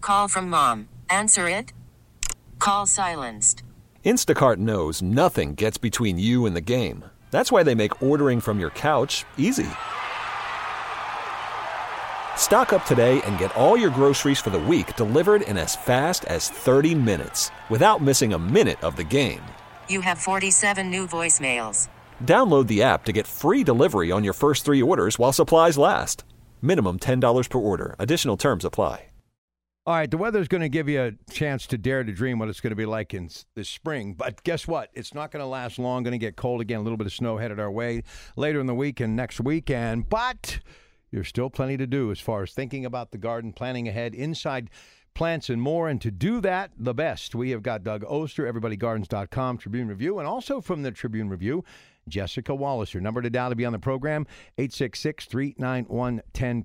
Call from mom. Answer it. Call silenced. Instacart knows nothing gets between you and the game. That's why they make ordering from your couch easy. Stock up today and get all your groceries for the week delivered in as fast as 30 minutes without missing a minute of the game. You have 47 new voicemails. Download the app to get free delivery on your first 3 orders while supplies last. Minimum $10 per order. Additional terms apply. All right, the weather's going to give you a chance to dare to dream what it's going to be like in the spring. But guess what? It's not going to last long. Going to get cold again. A little bit of snow headed our way later in the week and next weekend. But there's still plenty to do as far as thinking about the garden, planning ahead, inside plants, and more. And to do that, the best, we have got Doug Oster, everybodygardens.com, Tribune Review, and also from the Tribune Review, Jessica Wallace. Her number to dial to be on the program, 866-391-1020,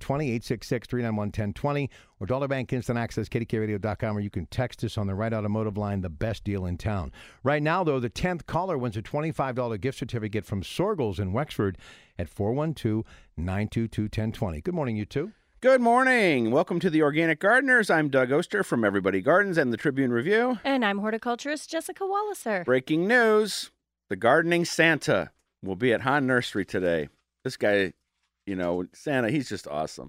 866-391-1020, or Dollar Bank Instant Access, KDKRadio.com, or you can text us on the Right Automotive line, the best deal in town. Right now, though, the 10th caller wins a $25 gift certificate from Sorgels in Wexford at 412-922-1020. Good morning, you two. Good morning. Welcome to the Organic Gardeners. I'm Doug Oster from Everybody Gardens and the Tribune Review. And I'm horticulturist Jessica Walliser. Breaking news. The Gardening Santa will be at Hahn Nursery today. This guy, Santa, he's just awesome.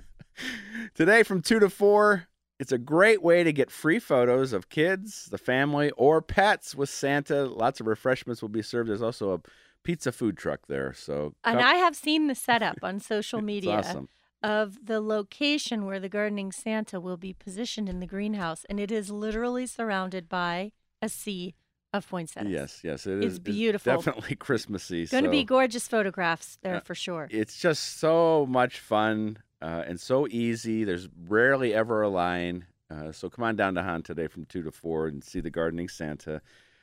Today from 2 to 4, it's a great way to get free photos of kids, the family, or pets with Santa. Lots of refreshments will be served. There's also a pizza food truck there. And I have seen the setup on social media. It's awesome. Of the location where the Gardening Santa will be positioned in the greenhouse, and it is literally surrounded by a sea of poinsettias. Yes, it's beautiful. It's definitely Christmassy. Going to be gorgeous photographs there for sure. It's just so much fun and so easy. There's rarely ever a line. So come on down to Hahn today from 2 to 4 and see the Gardening Santa.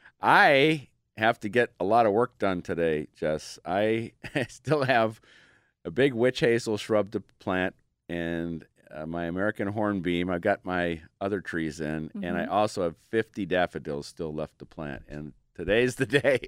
I have to get a lot of work done today, Jess. I still have a big witch hazel shrub to plant and my American hornbeam. I've got my other trees in, and I also have 50 daffodils still left to plant. And today's the day.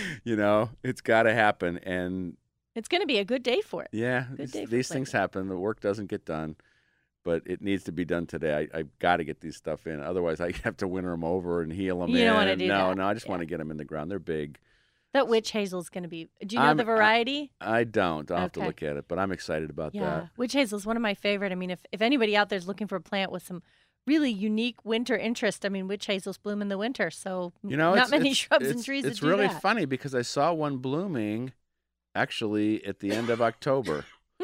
It's got to happen. And it's going to be a good day for it. Yeah, these things happen. The work doesn't get done, but it needs to be done today. I've got to get these stuff in. Otherwise, I have to winter them over and heal them in. You don't want to do that. No, I just want to get them in the ground. They're big. That witch hazel is going to be. Do you know the variety? I don't. I'll have to look at it, but I'm excited about that. Witch hazel is one of my favorite. I mean, if anybody out there is looking for a plant with some really unique winter interest, I mean, witch hazels bloom in the winter, so not many shrubs and trees that do that. It's really funny because I saw one blooming actually at the end of October.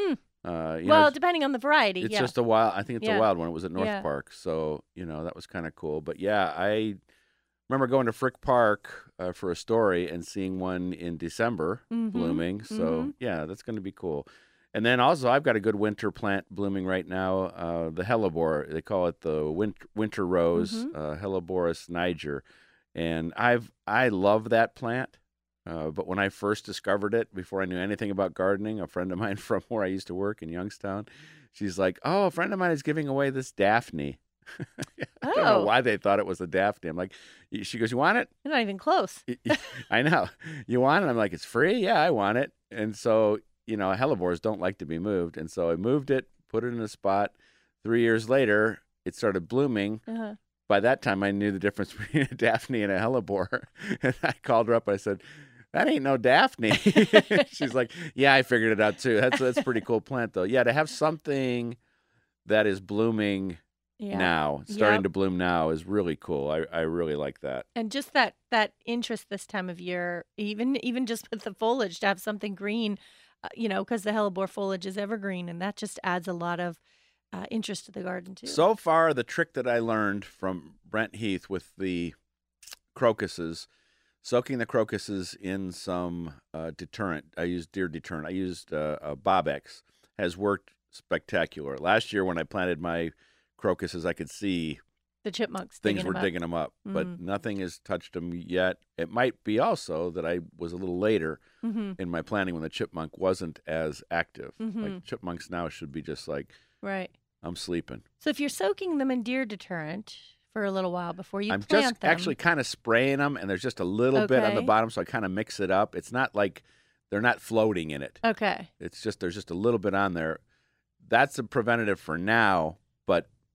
Well, depending on the variety. It's just a wild. I think it's a wild one. It was at North Yeah. Park, so that was kind of cool. But yeah, I remember going to Frick Park for a story and seeing one in December blooming. So, yeah, that's going to be cool. And then also I've got a good winter plant blooming right now, the hellebore. They call it the winter rose, Helleborus niger. And I love that plant. But when I first discovered it, before I knew anything about gardening, a friend of mine from where I used to work in Youngstown, she's like, oh, a friend of mine is giving away this Daphne. I don't know why they thought it was a Daphne. I'm like, she goes, you want it? You're not even close. I know. You want it? I'm like, it's free? Yeah, I want it. And so, hellebores don't like to be moved. And so I moved it, put it in a spot. 3 years later, it started blooming. By that time, I knew the difference between a Daphne and a hellebore. And I called her up. I said, that ain't no Daphne. She's like, yeah, I figured it out too. That's a pretty cool plant, though. Yeah, to have something that is blooming now, starting to bloom now, is really cool. I really like that. And just that interest this time of year, even just with the foliage, to have something green, because the hellebore foliage is evergreen, and that just adds a lot of interest to the garden too. So far, the trick that I learned from Brent Heath with the crocuses, soaking the crocuses in some deterrent. I used deer deterrent. I used Bob-X. Has worked spectacular. Last year when I planted my crocuses, I could see the chipmunks things were digging them up, but nothing has touched them yet. It might be also that I was a little later in my planting when the chipmunk wasn't as active. Like chipmunks now should be just like, right. I'm sleeping. So if you're soaking them in deer deterrent for a little while before you plant them. I'm just them. actually kind of spraying them, and there's just a little bit on the bottom, so I kind of mix it up. It's not like they're not floating in it. Okay. It's just there's just a little bit on there. That's a preventative for now, but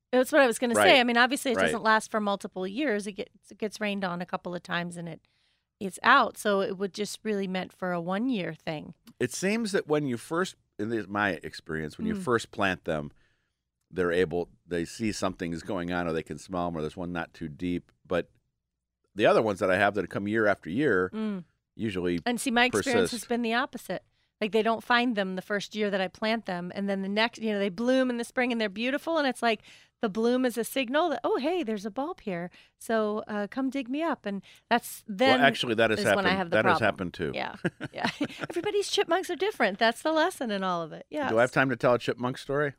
That's what I was going to Right. say. I mean, obviously, it Right. doesn't last for multiple years. It gets rained on a couple of times, and it's out. So it would just really meant for a 1-year thing. It seems that when you first, in my experience, when you first plant them, they see something is going on, or they can smell them, or there's one not too deep. But the other ones that I have that come year after year usually And see, my experience has persist. been the opposite. Like, they don't find them the first year that I plant them, and then the next, they bloom in the spring and they're beautiful, and it's like the bloom is a signal that, oh, hey, there's a bulb here, so come dig me up, and that's then. Well, actually, that has is happened. when I have the That has problem. happened too. Yeah, yeah. Everybody's chipmunks are different. That's the lesson in all of it. Yeah. Do I have time to tell a chipmunk story?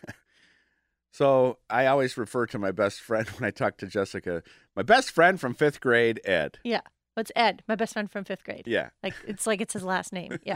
So I always refer to my best friend when I talk to Jessica. My best friend from 5th grade, Ed. Yeah. It's Ed, my best friend from 5th grade. Yeah. Like it's his last name. Yeah.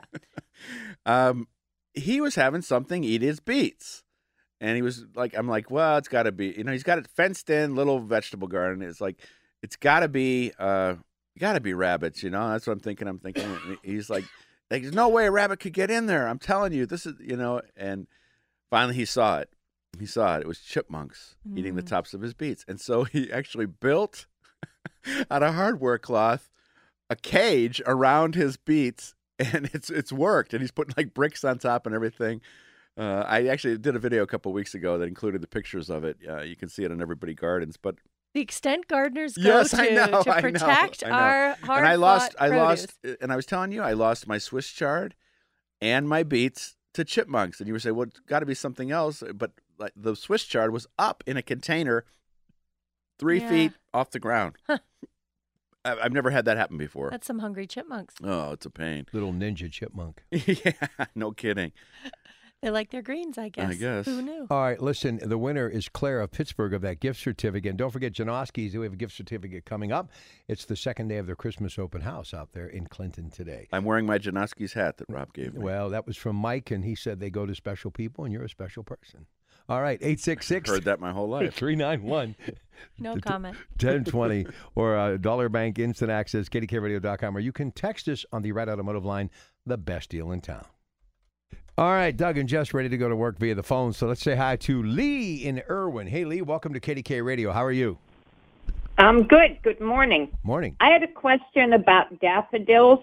He was having something eat his beets. And he was like, I'm like, well, it's got to be, he's got a fenced in little vegetable garden. It's like, it's got to be rabbits, That's what I'm thinking. And he's like, there's no way a rabbit could get in there. I'm telling you, this is, and finally he saw it. It was chipmunks eating the tops of his beets. And so he actually built out of hardware cloth a cage around his beets, and it's worked. And he's putting like bricks on top and everything. I actually did a video a couple of weeks ago that included the pictures of it. You can see it on Everybody Gardens. But The extent gardeners go yes, to I know, to protect I know. our hard And I lost, produce. and I was telling you, I lost my Swiss chard and my beets to chipmunks. And you would say, well, it's got to be something else. But like the Swiss chard was up in a container 3 Yeah. feet off the ground. I've never had that happen before. That's some hungry chipmunks. Oh, it's a pain. Little ninja chipmunk. Yeah, no kidding. They like their greens, I guess. guess. Who knew? All right, listen, the winner is Claire of Pittsburgh of that gift certificate. And don't forget Janoski's. We have a gift certificate coming up. It's the second day of their Christmas open house out there in Clinton today. I'm wearing my Janoski's hat that Rob gave me. Well, that was from Mike, and he said they go to special people, and you're a special person. All right, 866 Heard that my whole life. 391 No comment. 1020 or Dollar Bank Instant Access, KDKRadio.com, or you can text us on the Red Automotive line, the best deal in town. All right, Doug and Jess ready to go to work via the phone. So let's say hi to Lee in Irwin. Hey, Lee, welcome to KDK Radio. How are you? I'm good. Good morning. Morning. I had a question about daffodils.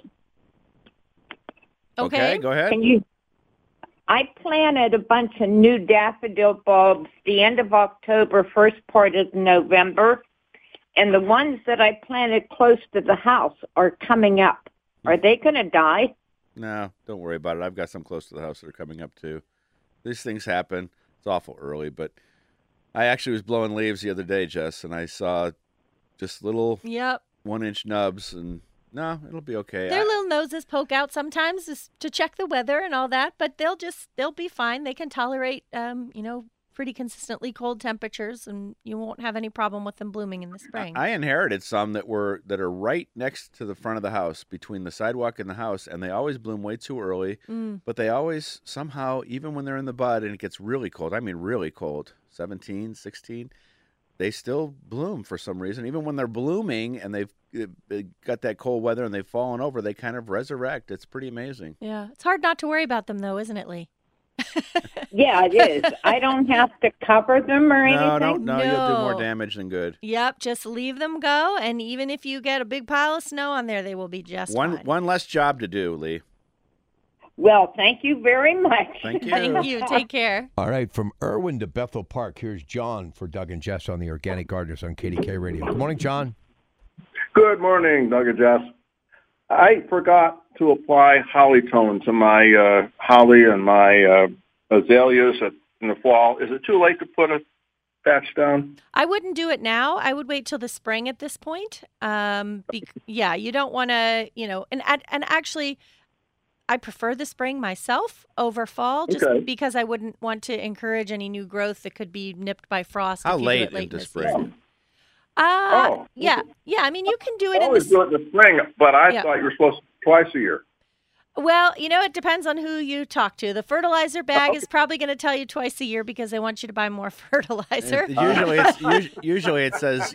Okay. Go ahead. I planted a bunch of new daffodil bulbs the end of October, first part of November, and the ones that I planted close to the house are coming up. Are they going to die? No, don't worry about it. I've got some close to the house that are coming up too. These things happen. It's awful early, but I actually was blowing leaves the other day, Jess, and I saw just little Yep. 1-inch nubs, and no, it'll be okay. Their little noses poke out sometimes just to check the weather and all that, but they'll be fine. They can tolerate, pretty consistently cold temperatures, and you won't have any problem with them blooming in the spring. I inherited some that are right next to the front of the house, between the sidewalk and the house, and they always bloom way too early. But they always somehow, even when they're in the bud and it gets really cold, I mean really cold, 17, 16, they still bloom for some reason. Even when they're blooming and they've got that cold weather and they've fallen over, they kind of resurrect. It's pretty amazing. Yeah. It's hard not to worry about them, though, isn't it, Lee? Yeah, it is. I don't have to cover them or anything? No, you'll do more No. damage than good. Yep. Just leave them go, and even if you get a big pile of snow on there, they will be just fine. One less job to do, Lee. Well, thank you very much. Thank you. Thank you. Take care. All right, from Irwin to Bethel Park, here's John for Doug and Jess on the Organic Gardeners on KDK Radio. Good morning, John. Good morning, Doug and Jess. I forgot to apply holly tone to my holly and my azaleas in the fall. Is it too late to put a patch down? I wouldn't do it now. I would wait till the spring at this point. Yeah, you don't want to, and actually, I prefer the spring myself over fall, just Okay. because I wouldn't want to encourage any new growth that could be nipped by frost. How if you late do it late into in the spring? season. Oh, Yeah. I mean, you can do I it in always the. do it in the spring, but I Yeah. thought you were supposed to twice a year. Well, it depends on who you talk to. The fertilizer bag is probably going to tell you twice a year because they want you to buy more fertilizer. Usually it says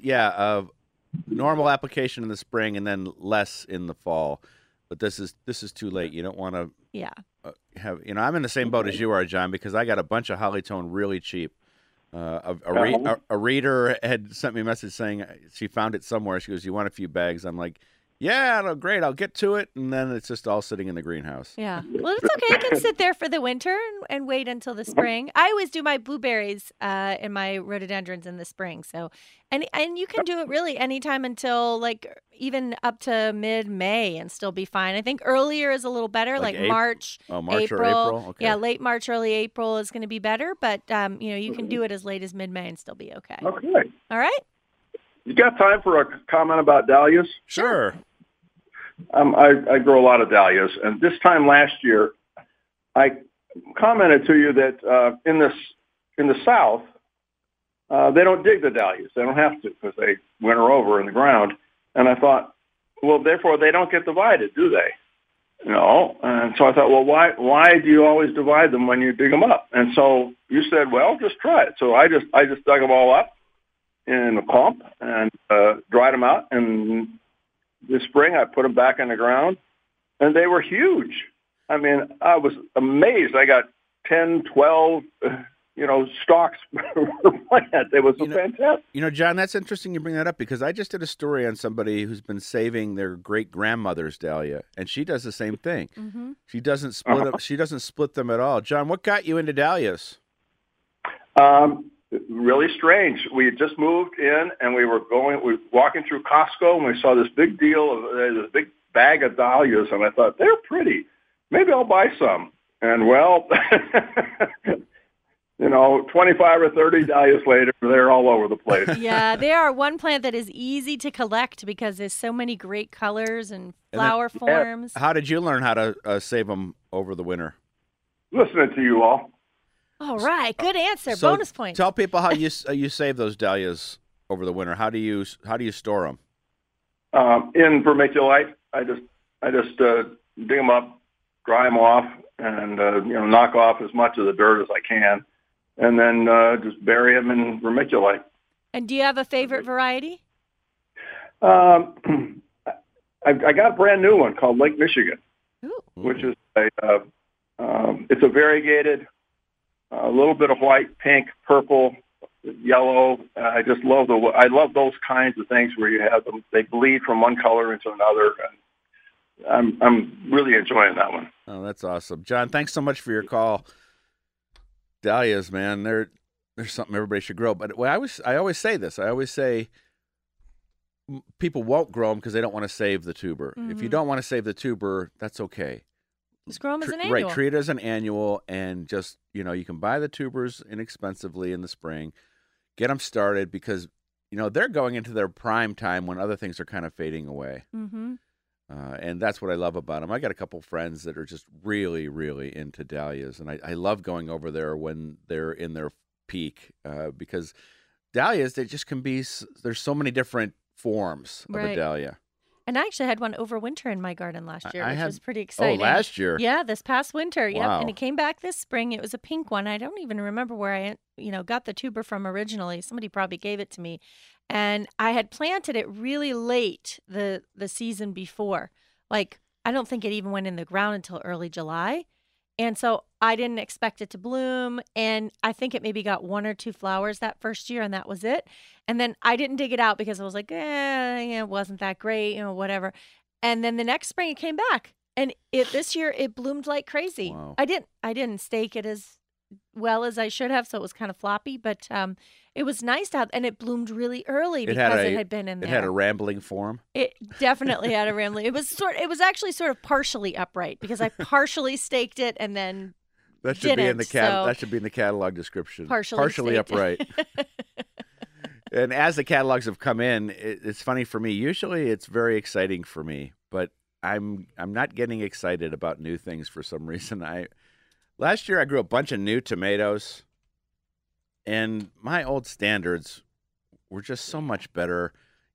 normal application in the spring and then less in the fall. But this is too late. You don't want to Yeah. have. I'm in the same boat as you are, John, because I got a bunch of holly tone really cheap. A reader had sent me a message saying she found it somewhere. She goes, "You want a few bags?" I'm like, "Yeah, no, great. I'll get to it." And then it's just all sitting in the greenhouse. Yeah. Well, it's okay. You can sit there for the winter and wait until the spring. I always do my blueberries and my rhododendrons in the spring. So, and you can do it really anytime until like even up to mid-May and still be fine. I think earlier is a little better, like March, March or April. Okay. Yeah, late March, early April is going to be better. But you can do it as late as mid-May and still be okay. Okay. All right. You got time for a comment about dahlias? Sure. I grow a lot of dahlias, and this time last year, I commented to you that in the South, they don't dig the dahlias. They don't have to because they winter over in the ground. And I thought, well, therefore they don't get divided, do they? No. And so I thought, well, why do you always divide them when you dig them up? And so you said, well, just try it. So I just dug them all up in a clump and dried them out. And this spring I put them back in the ground, and they were huge. I mean, I was amazed. I got 10, 12, stalks per plant. It was fantastic. John, that's interesting you bring that up because I just did a story on somebody who's been saving their great-grandmother's dahlia, and she does the same thing. Mm-hmm. She doesn't split up. She doesn't split them at all. John, what got you into dahlias? Really strange. We had just moved in, and we were walking through Costco, and we saw this big this big bag of dahlias, and I thought, they're pretty. Maybe I'll buy some. And, well, 25 or 30 dahlias later, they're all over the place. Yeah, they are one plant that is easy to collect because there's so many great colors and flower forms. How did you learn how to save them over the winter? Listening to you all. All right, good answer. So bonus points. Tell people how you save those dahlias over the winter. How do you store them? In vermiculite. I just dig them up, dry them off, and knock off as much of the dirt as I can, and then just bury them in vermiculite. And do you have a favorite variety? I got a brand new one called Lake Michigan, which is it's a variegated. A little bit of white, pink, purple, yellow. I just love those kinds of things where you have them. They bleed from one color into another. And I'm really enjoying that one. Oh, that's awesome, John. Thanks so much for your call. Dahlias, man, they're something everybody should grow. But I always say this. I always say people won't grow them because they don't want to save the tuber. Mm-hmm. If you don't want to save the tuber, that's okay. Just grow them as an annual. Right, treat it as an annual, and just, you can buy the tubers inexpensively in the spring. Get them started because, they're going into their prime time when other things are kind of fading away. Mm-hmm. And that's what I love about them. I got a couple friends that are just really, really into dahlias, and I love going over there when they're in their peak because dahlias, they just can be, there's so many different forms of a dahlia. And I actually had one over winter in my garden last year, which was pretty exciting. Oh, last year? Yeah, this past winter. Wow. Yep. And it came back this spring. It was a pink one. I don't even remember where I, got the tuber from originally. Somebody probably gave it to me. And I had planted it really late the season before. Like, I don't think it even went in the ground until early July. And so I didn't expect it to bloom. And I think it maybe got 1 or 2 flowers that first year, and that was it. And then I didn't dig it out because I was like, it wasn't that great, whatever. And then the next spring it came back. And this year it bloomed like crazy. Wow. I didn't stake it as well as I should have, so it was kind of floppy, but it was nice to have, and it bloomed really early because it had been in there. It had a rambling form. It definitely had a rambling. It was actually sort of partially upright because I partially staked it and then that should be in the that should be in the catalog description. Partially upright. And as the catalogs have come in, it's funny for me. Usually, it's very exciting for me, but I'm not getting excited about new things for some reason. Last year, I grew a bunch of new tomatoes, and my old standards were just so much better.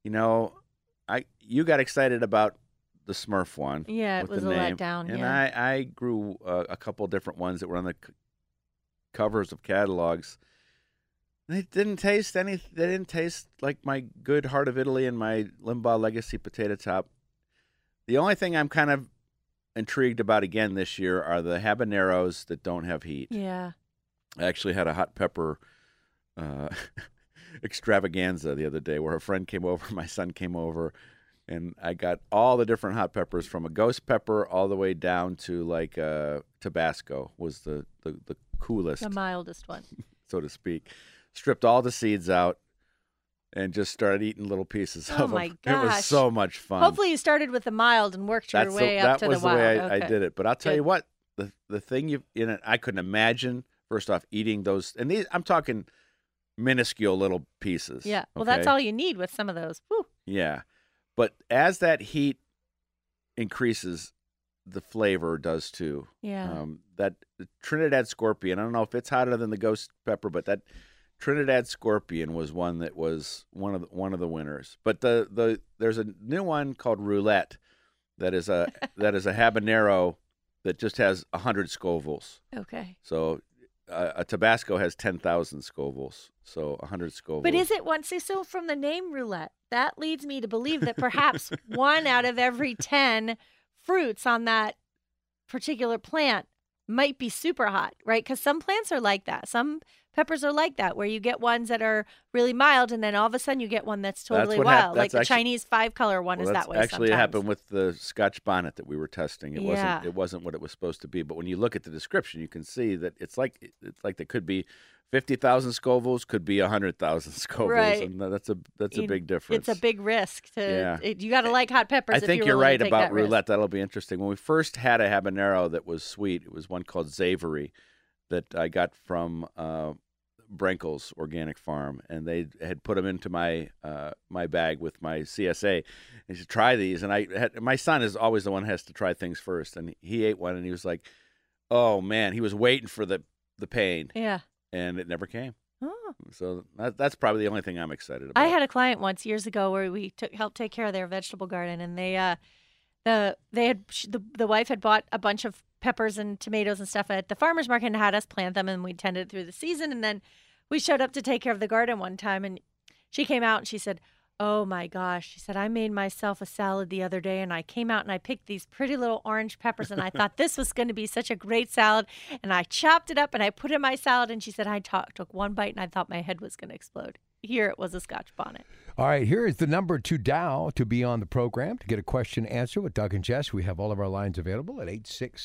You got excited about the Smurf one. Yeah, it was a letdown. And I grew a couple different ones that were on the covers of catalogs. They didn't taste like my good Heart of Italy and my Limbaugh Legacy Potato Top. The only thing I'm kind of intrigued about again this year are the habaneros that don't have heat. Yeah. I actually had a hot pepper extravaganza the other day where a friend came over, my son came over, and I got all the different hot peppers from a ghost pepper all the way down to like Tabasco was the coolest, The mildest one. so to speak. Stripped all the seeds out and just started eating little pieces Oh of my them. It was gosh. so much fun. Hopefully you started with the mild and worked your way up to the That was wild. the way I Okay. did it. But I'll tell Good. you what, the thing in it, I couldn't imagine. First off, eating those, and these I'm talking minuscule little pieces. Yeah. Well, that's okay? all you need with some of those. Whew. Yeah, but as that heat increases, the flavor does too. Yeah. That Trinidad Scorpion. I don't know if it's hotter than the ghost pepper, but that Trinidad Scorpion was one that was one of the winners. But there's a new one called Roulette that is a habanero that just has 100 Scovilles. Okay. So a Tabasco has 10,000 Scovilles. So 100 Scovilles. But is it one? So from the name roulette, that leads me to believe that perhaps 1 out of every 10 fruits on that particular plant might be super hot, right? Because some plants are like that. Some peppers are like that, where you get ones that are really mild, and then all of a sudden you get one that's totally what wild. that's Like the actually- Chinese 5-color one is that way. Actually, it sometimes. happened with the Scotch bonnet that we were testing. It Yeah. wasn't what it was supposed to be. But when you look at the description, you can see that it's like there could be 50,000 Scovilles, could be 100,000 Scovilles, Right. and that's a big difference. It's a big risk. Yeah. You got to like hot peppers. I if think you're you're willing right to take about that risk. roulette. That'll be interesting. When we first had a habanero that was sweet, it was one called Zavery that I got from Brenkel's Organic Farm, and they had put them into my my bag with my CSA. He said, "Try these," and my son is always the one who has to try things first, and he ate one, and he was like, "Oh man," he was waiting for the pain, Yeah. and it never came. Oh. So that's probably the only thing I'm excited about. I had a client once years ago where we helped take care of their vegetable garden, and the wife had bought a bunch of peppers and tomatoes and stuff at the farmer's market and had us plant them, and we tended through the season. And then we showed up to take care of the garden one time, and she came out and she said, "Oh my gosh," she said, "I made myself a salad the other day, and I came out and I picked these pretty little orange peppers, and I thought this was going to be such a great salad, and I chopped it up and I put it in my salad." And she said, "I took one bite and I thought my head was going to explode." Here it was a Scotch bonnet. All right, here is the number to dial to be on the program to get a question answered with Doug and Jess. We have all of our lines available at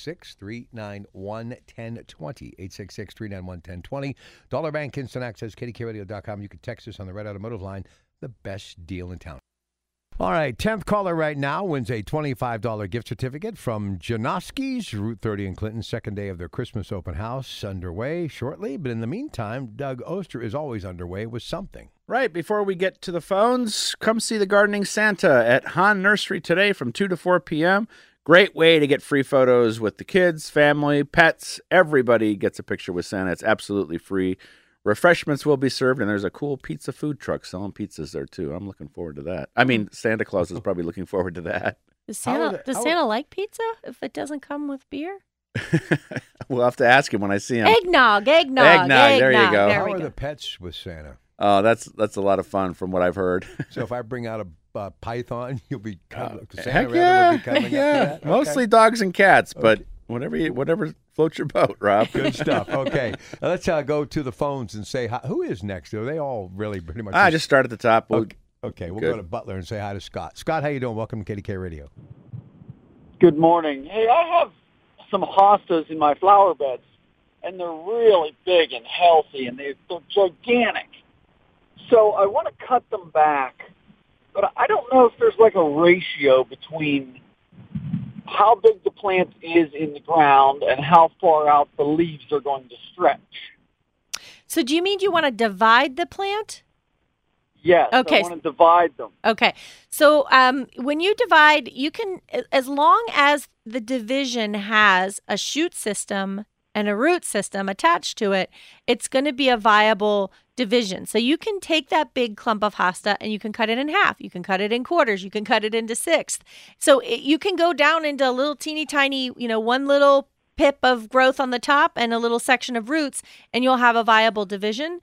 866-391-1020, 866-391-1020. Dollar Bank Instant Access, KDKRadio.com. You can text us on the Red Automotive line, the best deal in town. All right, 10th caller right now wins a $25 gift certificate from Janoski's, Route 30 in Clinton. Second day of their Christmas open house underway shortly. But in the meantime, Doug Oster is always underway with something. Right, before we get to the phones, come see the Gardening Santa at Hahn Nursery today from 2 to 4 p.m. Great way to get free photos with the kids, family, pets. Everybody gets a picture with Santa. It's absolutely free. Refreshments will be served, and there's a cool pizza food truck selling pizzas there, too. I'm looking forward to that. I mean, Santa Claus is probably looking forward to that. Does Santa like pizza if it doesn't come with beer? We'll have to ask him when I see him. Eggnog. There you go. There How we are go. the pets with Santa? Oh, that's a lot of fun from what I've heard. So if I bring out a python, you'll be cuddling. Santa Heck rather yeah, would be cuddling up to yeah. that? Okay. Mostly dogs and cats, but whatever floats your boat, Rob. Good stuff. Okay, now let's go to the phones and say hi. Who is next? Are they all really pretty much? Just start at the top. Okay, we'll Good. go to Butler and say hi to Scott. Scott, how you doing? Welcome to KDK Radio. Good morning. Hey, I have some hostas in my flower beds, and they're really big and healthy, and they're gigantic. So I want to cut them back, but I don't know if there's like a ratio between how big the plant is in the ground and how far out the leaves are going to stretch. So do you mean you want to divide the plant? Yes, Okay. I want to divide them. Okay. So when you divide, you can, as long as the division has a shoot system and a root system attached to it, it's going to be a viable division. So you can take that big clump of hosta and you can cut it in half. You can cut it in quarters. You can cut it into sixths. So you can go down into a little teeny tiny, one little pip of growth on the top and a little section of roots, and you'll have a viable division.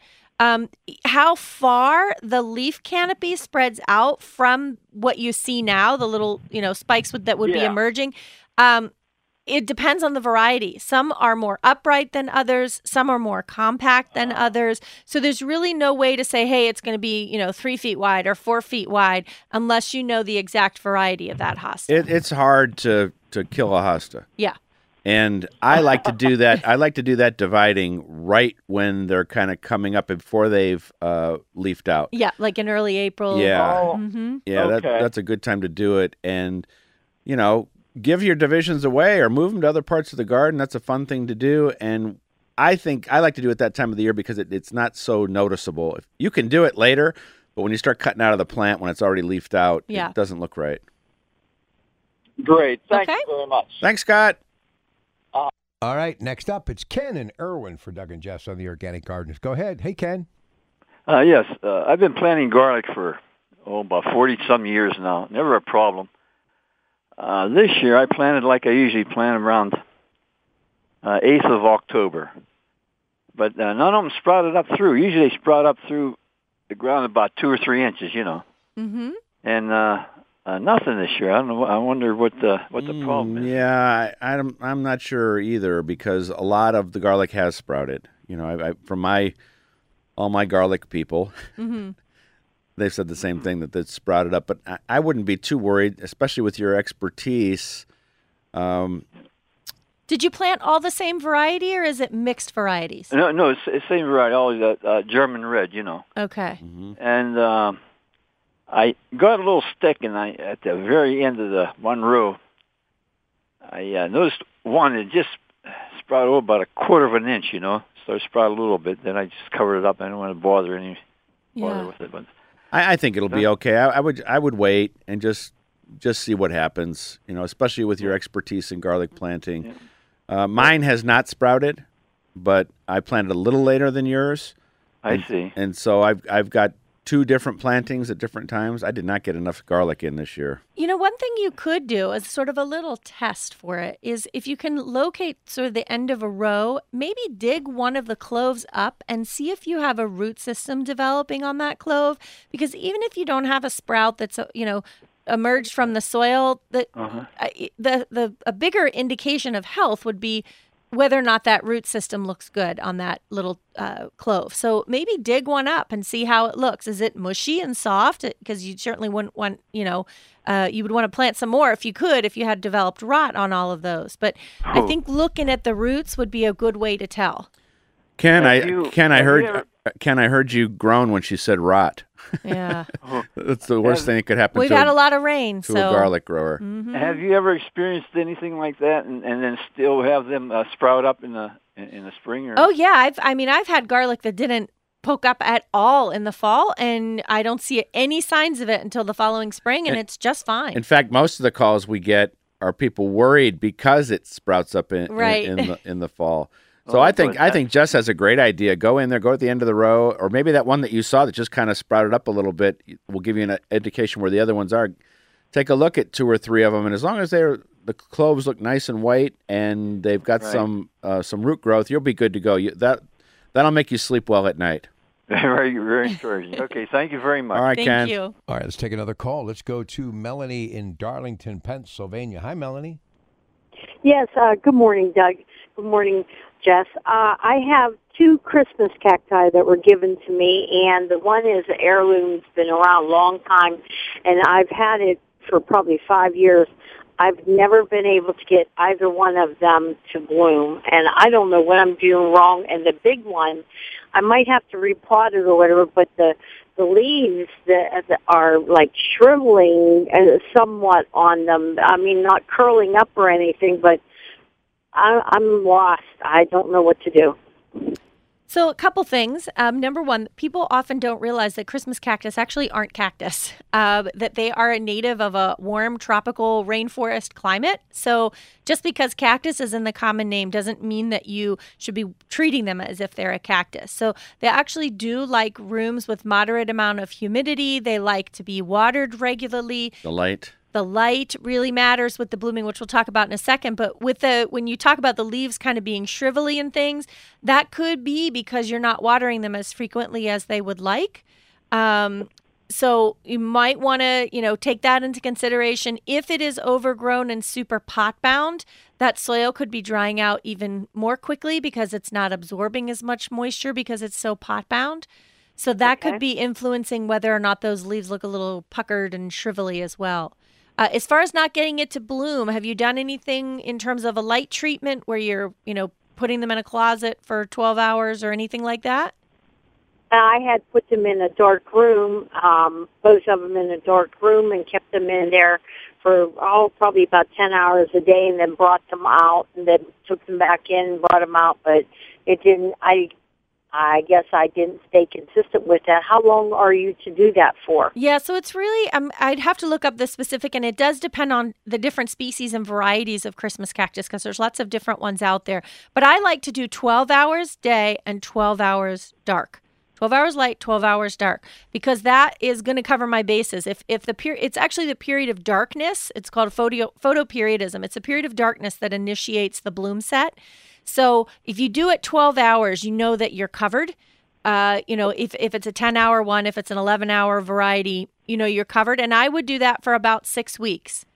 How far the leaf canopy spreads out from what you see now, the little, spikes that would be Yeah. emerging. It depends on the variety. Some are more upright than others. Some are more compact than others. So there's really no way to say, hey, it's going to be, 3 feet wide or 4 feet wide unless you know the exact variety of that hosta. It's hard to kill a hosta. Yeah. And I like to do that. I like to do that dividing right when they're kind of coming up before they've leafed out. Yeah, like in early April. Yeah. Oh, Yeah, okay. that's a good time to do it. And, give your divisions away or move them to other parts of the garden. That's a fun thing to do. And I think I like to do it that time of the year because it's not so noticeable. You can do it later, but when you start cutting out of the plant when it's already leafed out, Yeah. it doesn't look right. Great. Thank Okay. you very much. Thanks, Scott. All right, next up, it's Ken and Irwin for Doug and Jess on the Organic Gardeners. Go ahead. Hey, Ken. Yes, I've been planting garlic for about 40-some years now. Never a problem. This year I planted like I usually plant around 8th of October. But none of them sprouted up through. Usually they sprout up through the ground about 2 or 3 inches, Mm-hmm. And nothing this year. I don't know. I wonder what the problem is. Yeah, I'm not sure either because a lot of the garlic has sprouted. From all my garlic people, Mm-hmm. they've said the same thing that it's sprouted up. But I wouldn't be too worried, especially with your expertise. Did you plant all the same variety or is it mixed varieties? No, it's the same variety. Always German red, Okay. And I got a little stick, and at the very end of the one row, I noticed one that just sprouted about a quarter of an inch, So it sprouted a little bit. Then I just covered it up. I don't want to bother with it. But I think it'll be okay. I would wait and just see what happens. Especially with your expertise in garlic planting. Mine has not sprouted, but I planted a little later than yours. I see. And so I've got 2 different plantings at different times. I did not get enough garlic in this year. One thing you could do as sort of a little test for it is if you can locate sort of the end of a row, maybe dig one of the cloves up and see if you have a root system developing on that clove. Because even if you don't have a sprout that's, emerged from the soil, a bigger indication of health would be whether or not that root system looks good on that little clove. So maybe dig one up and see how it looks. Is it mushy and soft? Because you certainly wouldn't want, you would want to plant some more if you could, if you had developed rot on all of those. But I think looking at the roots would be a good way to tell. Ken, I heard you groan when she said rot. Yeah. That's the worst thing that could happen We've had a lot of rain, to a garlic grower. Mm-hmm. Have you ever experienced anything like that, and then still have them sprout up in the spring? Or? Oh yeah, I've had garlic that didn't poke up at all in the fall, and I don't see any signs of it until the following spring, and it's just fine. In fact, most of the calls we get are people worried because it sprouts up in the fall. So I think Jess has a great idea. Go in there, go at the end of the row, or maybe that one that you saw that just kind of sprouted up a little bit will give you an indication where the other ones are. Take a look at 2 or 3 of them, and as long as the cloves look nice and white and they've got some root growth, you'll be good to go. That'll make you sleep well at night. Very, very encouraging. Okay, thank you very much. All right, Ken. Thank you. All right, let's take another call. Let's go to Melanie in Darlington, Pennsylvania. Hi, Melanie. Yes, good morning, Doug. Good morning, Jess. I have 2 Christmas cacti that were given to me, and the one is an heirloom. It's been around a long time, and I've had it for probably 5 years. I've never been able to get either one of them to bloom, and I don't know what I'm doing wrong. And the big one, I might have to repot it or whatever, but the leaves that are like shriveling somewhat on them. I mean, not curling up or anything, but I'm lost. I don't know what to do. So a couple things. Number one, people often don't realize that Christmas cactus actually aren't cactus, that they are a native of a warm tropical rainforest climate. So just because cactus is in the common name doesn't mean that you should be treating them as if they're a cactus. So they actually do like rooms with moderate amount of humidity. They like to be watered regularly. The light really matters with the blooming, which we'll talk about in a second. But when you talk about the leaves kind of being shrivelly and things, that could be because you're not watering them as frequently as they would like. So you might want to, take that into consideration. If it is overgrown and super pot bound, that soil could be drying out even more quickly because it's not absorbing as much moisture because it's so pot bound. So that could be influencing whether or not those leaves look a little puckered and shrivelly as well. As far as not getting it to bloom, have you done anything in terms of a light treatment where you're, putting them in a closet for 12 hours or anything like that? I had put them in a dark room, both of them in a dark room, and kept them in there for, probably about 10 hours a day, and then brought them out, and then took them back in and brought them out. But it didn't, I guess I didn't stay consistent with that. How long are you to do that for? Yeah, so it's really, I'd have to look up the specific, and it does depend on the different species and varieties of Christmas cactus because there's lots of different ones out there. But I like to do 12 hours day and 12 hours dark. 12 hours light, 12 hours dark, because that is going to cover my bases. If it's actually the period of darkness, it's called photoperiodism. It's a period of darkness that initiates the bloom set. So if you do it 12 hours, you know that you're covered. If it's a 10-hour one, if it's an 11-hour variety, you're covered. And I would do that for about 6 weeks.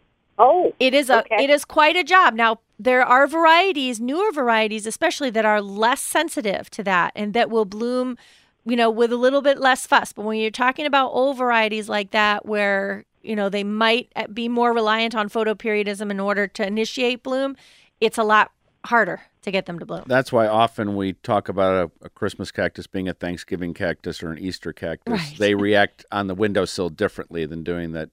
Oh, it is quite a job. Now, there are varieties, newer varieties especially, that are less sensitive to that and that will bloom, with a little bit less fuss. But when you're talking about old varieties like that where, they might be more reliant on photoperiodism in order to initiate bloom, it's a lot harder to get them to bloom. That's why often we talk about a Christmas cactus being a Thanksgiving cactus or an Easter cactus. Right. They react on the windowsill differently than doing that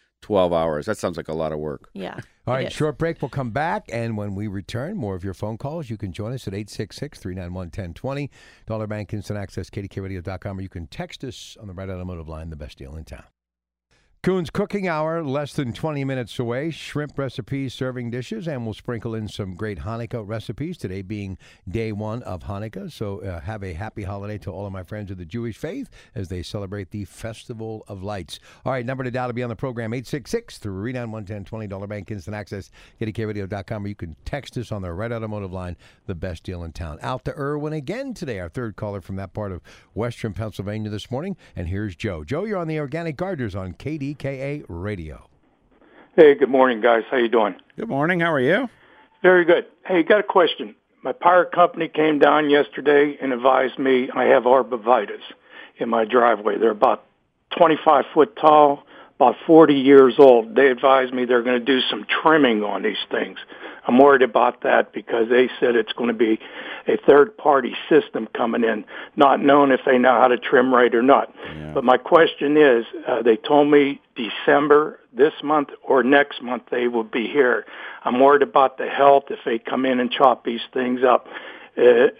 12 hours. That sounds like a lot of work. Yeah. All right, short break. We'll come back, and when we return, more of your phone calls. You can join us at 866-391-1020, Dollar Bank Instant Access, KDKRadio.com, or you can text us on the Right Automotive line, the best deal in town. Coon's Cooking Hour, less than 20 minutes away. Shrimp recipes, serving dishes, and we'll sprinkle in some great Hanukkah recipes, today being day one of Hanukkah. So have a happy holiday to all of my friends of the Jewish faith as they celebrate the Festival of Lights. All right, number to dial to be on the program, 866-391-1020, Dollar Bank Instant Access, KDKRadio.com, or you can text us on the Right Automotive line, the best deal in town. Out to Irwin again today, our third caller from that part of western Pennsylvania this morning. And here's Joe. Joe, you're on the Organic Gardeners on KDKA Radio. Hey, good morning, guys. How you doing? Good morning. How are you? Very good. Hey, got a question. My power company came down yesterday and advised me I have arborvitaes in my driveway. They're about 25 foot tall, about 40 years old. They advised me they're going to do some trimming on these things. I'm worried about that because they said it's going to be a third-party system coming in, not knowing if they know how to trim right or not. Yeah. But my question is, they told me December, this month or next month, they will be here. I'm worried about the health if they come in and chop these things up. Is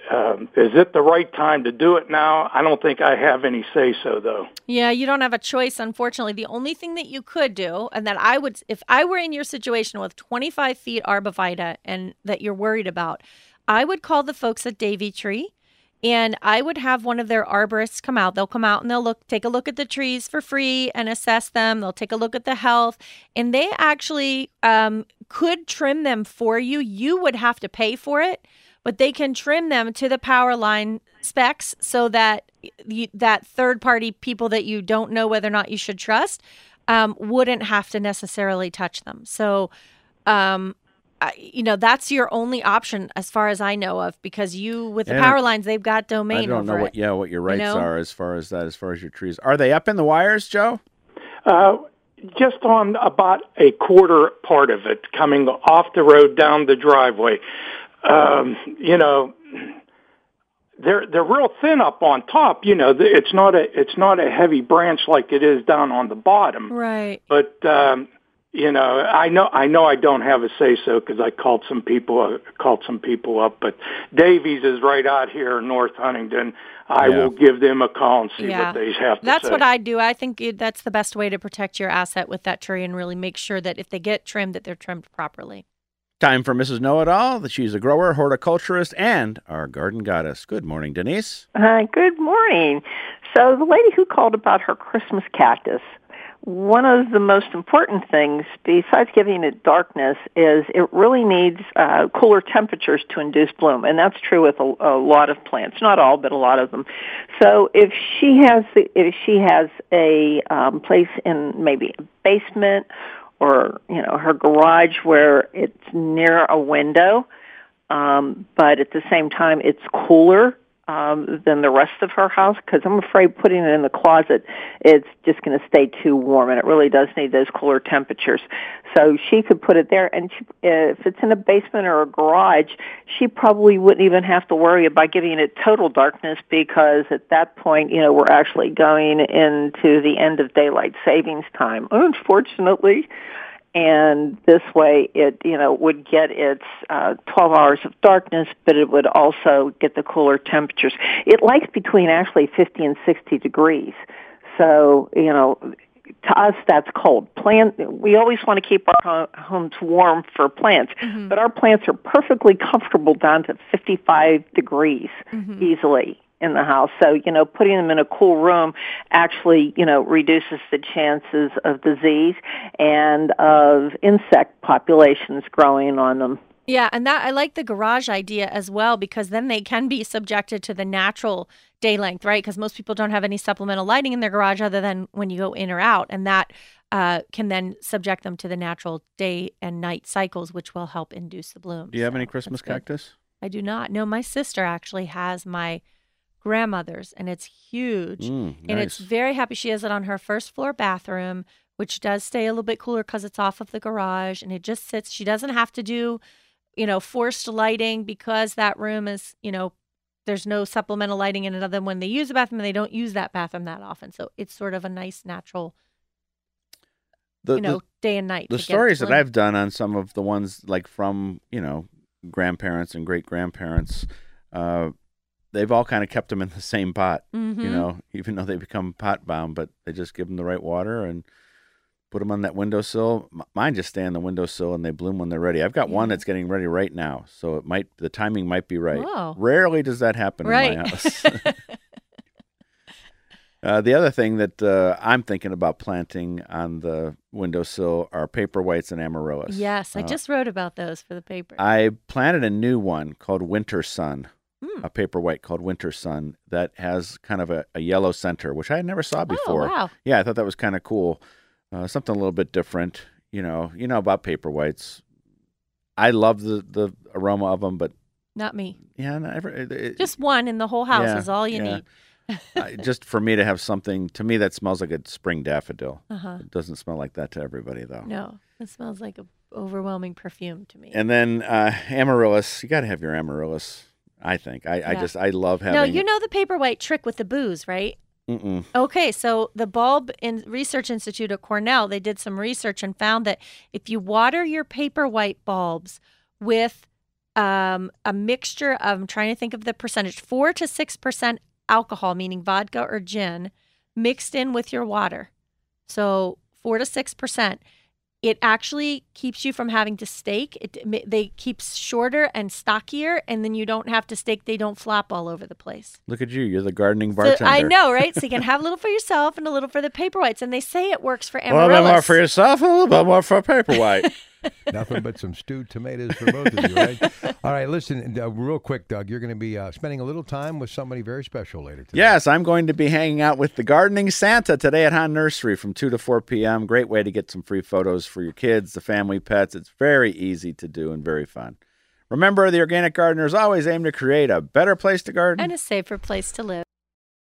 it the right time to do it now? I don't think I have any say-so, though. Yeah, you don't have a choice, unfortunately. The only thing that you could do, and that I would, if I were in your situation with 25 feet arborvitae and that you're worried about, I would call the folks at Davy Tree, and I would have one of their arborists come out. They'll come out and they'll take a look at the trees for free and assess them. They'll take a look at the health, and they actually could trim them for you. You would have to pay for it, but they can trim them to the power line specs so that that third-party people that you don't know whether or not you should trust wouldn't have to necessarily touch them. So, that's your only option as far as I know of, because with the power lines, they've got domain over it. I don't know what your rights are as far as that, as far as your trees. Are they up in the wires, Joe? Just on about a quarter part of it, coming off the road down the driveway. They're real thin up on top. It's not a heavy branch like it is down on the bottom. Right. But I know I don't have a say so because I called some people up. But Davies is right out here in North Huntington. I will give them a call and see what they have to say. That's what I do. I think that's the best way to protect your asset with that tree and really make sure that if they get trimmed, that they're trimmed properly. Time for Mrs. Know-It-All. She's a grower, horticulturist, and our garden goddess. Good morning, Denise. Good morning. So the lady who called about her Christmas cactus, one of the most important things, besides giving it darkness, is it really needs cooler temperatures to induce bloom, and that's true with a lot of plants. Not all, but a lot of them. So if she has a place in maybe a basement or her garage where it's near a window, but at the same time it's cooler than the rest of her house, because I'm afraid putting it in the closet, it's just going to stay too warm, and it really does need those cooler temperatures. So she could put it there, and if it's in a basement or a garage, she probably wouldn't even have to worry about giving it total darkness, because at that point, we're actually going into the end of daylight savings time, unfortunately. And this way it, would get its 12 hours of darkness, but it would also get the cooler temperatures. It likes between actually 50 and 60 degrees. So, to us, that's cold. We always want to keep our homes warm for plants, but our plants are perfectly comfortable down to 55 degrees easily in the house. So, putting them in a cool room actually, reduces the chances of disease and of insect populations growing on them. Yeah, and I like the garage idea as well, because then they can be subjected to the natural day length, right? Because most people don't have any supplemental lighting in their garage other than when you go in or out, and that can then subject them to the natural day and night cycles, which will help induce the bloom. Do you have any Christmas cactus? I do not. No, my sister actually has my grandmother's, and it's huge. Nice. And it's very happy. She has it on her first floor bathroom, which does stay a little bit cooler because it's off of the garage, and it just sits. She doesn't have to do forced lighting, because that room is, there's no supplemental lighting in it other than when they use the bathroom, and they don't use that bathroom that often. So it's sort of a nice natural, day and night. The stories that I've done on some of the ones like from, grandparents and great-grandparents, they've all kind of kept them in the same pot, even though they become pot-bound, but they just give them the right water and put them on that windowsill. Mine just stay on the windowsill, and they bloom when they're ready. I've got one that's getting ready right now, so the timing might be right. Whoa. Rarely does that happen in my house. The other thing that I'm thinking about planting on the windowsill are paperwhites and amaryllis. Yes, I just wrote about those for the paper. I planted a new one called Winter Sun, a paperwhite called Winter Sun that has kind of a yellow center, which I never saw before. Oh, wow. Yeah, I thought that was kind of cool. Something a little bit different. You know about paperwhites. I love the aroma of them, but not me. Yeah, just one in the whole house is all you need. Just for me to have something, to me that smells like a spring daffodil. Uh-huh. It doesn't smell like that to everybody, though. No, it smells like an overwhelming perfume to me. And then amaryllis, you got to have your amaryllis, I think. I love having. No, you know the paperwhite trick with the booze, right? Mm-mm. Okay, so the Bulb Research Institute at Cornell, they did some research and found that if you water your paperwhite bulbs with a mixture of, I'm trying to think of the percentage, 4 to 6% alcohol, meaning vodka or gin, mixed in with your water, so 4 to 6%, it actually keeps you from having to stake. They keeps shorter and stockier, and then you don't have to stake. They don't flop all over the place. Look at you. You're the gardening bartender. So, I know, right? So you can have a little for yourself and a little for the paperwhites. And they say it works for amaryllis. A little bit more for yourself, a little bit more for paperwhite. Nothing but some stewed tomatoes for both of you, right? All right, listen, real quick, Doug, you're going to be spending a little time with somebody very special later today. Yes, I'm going to be hanging out with the Gardening Santa today at Hahn Nursery from 2 to 4 p.m. Great way to get some free photos for your kids, the family, pets. It's very easy to do and very fun. Remember, the organic gardeners always aim to create a better place to garden and a safer place to live.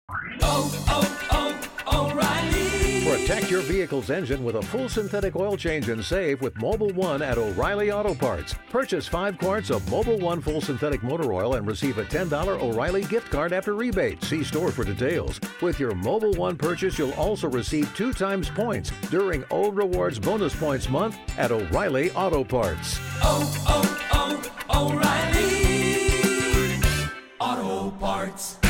Protect your vehicle's engine with a full synthetic oil change and save with Mobil 1 at O'Reilly Auto Parts. Purchase 5 quarts of Mobil 1 full synthetic motor oil and receive a $10 O'Reilly gift card after rebate. See store for details. With your Mobil 1 purchase, you'll also receive 2 times points during O Rewards Bonus Points Month at O'Reilly Auto Parts. O'Reilly Auto Parts.